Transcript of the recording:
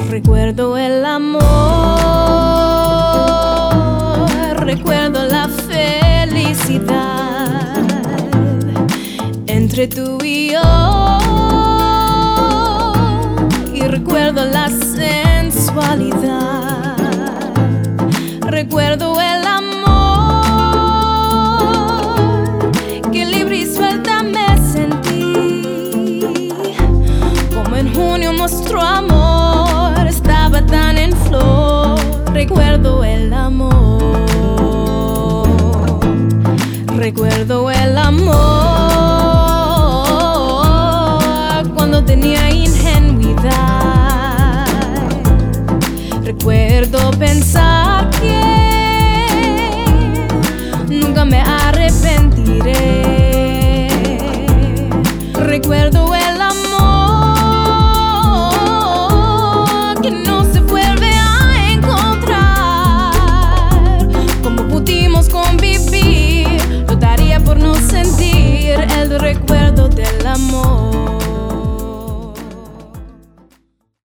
Recuerdo el amor, recuerdo la felicidad entre tú y yo, y recuerdo la sensualidad. Recuerdo el amor, que libre y suelta me sentí, como en junio nuestro amor estaba tan en flor. Recuerdo el amor, recuerdo el amor, cuando tenía ingenuidad. Recuerdo pensar que nunca me arrepentiré. Recuerdo el amor que no se vuelve a encontrar. Como pudimos convivir, lo daría por no sentir el recuerdo del amor.